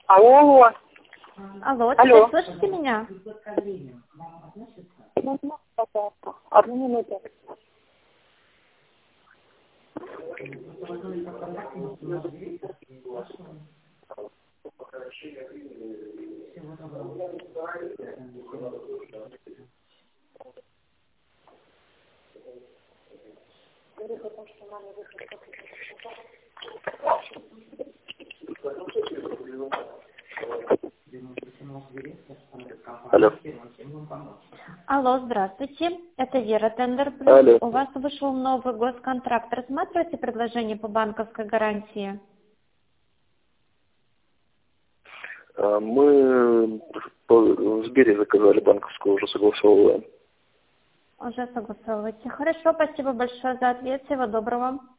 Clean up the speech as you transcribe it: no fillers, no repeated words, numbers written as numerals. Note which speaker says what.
Speaker 1: Алло.
Speaker 2: Алло,
Speaker 1: Алло.
Speaker 2: теперь слышите меня?
Speaker 1: Одну минуту.
Speaker 3: Алло.
Speaker 2: Алло, здравствуйте. Это Вера Тендер Плюс.
Speaker 3: Алло.
Speaker 2: У вас вышел новый госконтракт. Рассматриваете предложение по банковской гарантии?
Speaker 3: Мы в Сбере заказали банковскую, уже согласовываем.
Speaker 2: Уже согласовываете. Хорошо, спасибо большое за ответ. Всего доброго.